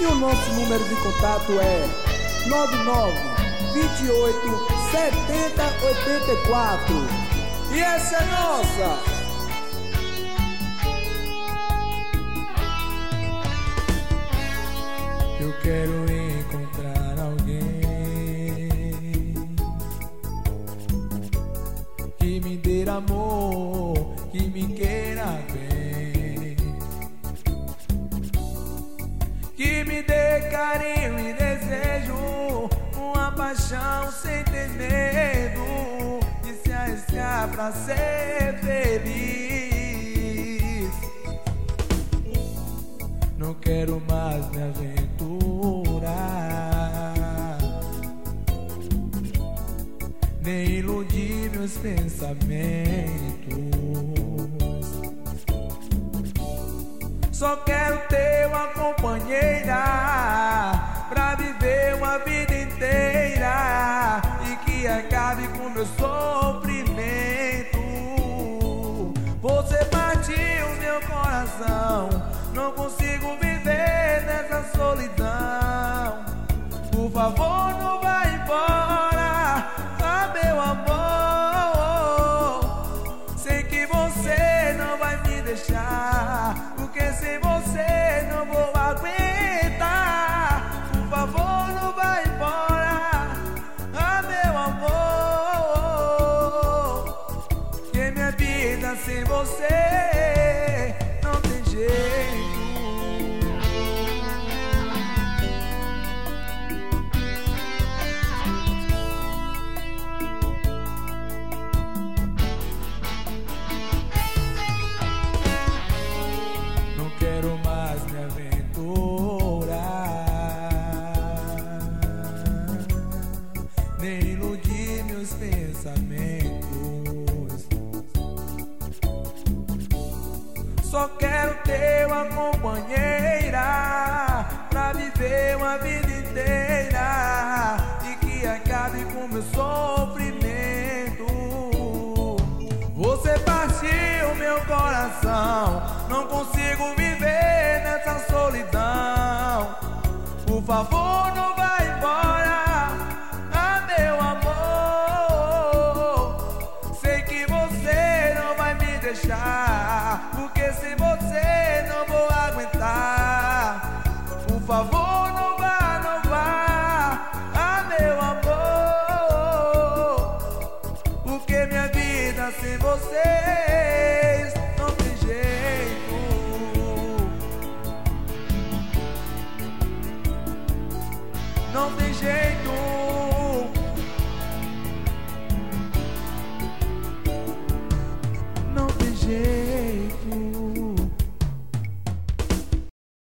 E o nosso número de contato é 99287084. E essa é nossa. Eu quero encontrar alguém que me dê amor, que me queira bem, que me dê carinho e desejo, uma paixão sem ter medo de se arriscar pra ser feliz. Não quero mais me aventurar, nem iludir meus pensamentos. Só quero ter uma companheira pra viver uma vida inteira e que acabe com meu sofrimento. Você partiu meu coração, não consigo viver nessa solidão. Por favor, não vá embora, ah, meu amor. Sei que você não vai me deixar, porque sem você não vou aguentar. Por favor, não vá embora, ah, meu amor. Que minha vida sem você não tem jeito. Não quero mais me aventurar, nem iludir meus pensamentos. Só quero ter uma companheira pra viver uma vida inteira e que acabe com meu sofrimento. Você partiu meu coração, não consigo viver nessa solidão. Por favor, não vá embora, ah, meu amor. Sei que você não vai me deixar, porque sem você não vou aguentar. Por favor, não vá, não vá, ah, meu amor. Porque minha vida sem vocês não tem jeito. Não tem jeito.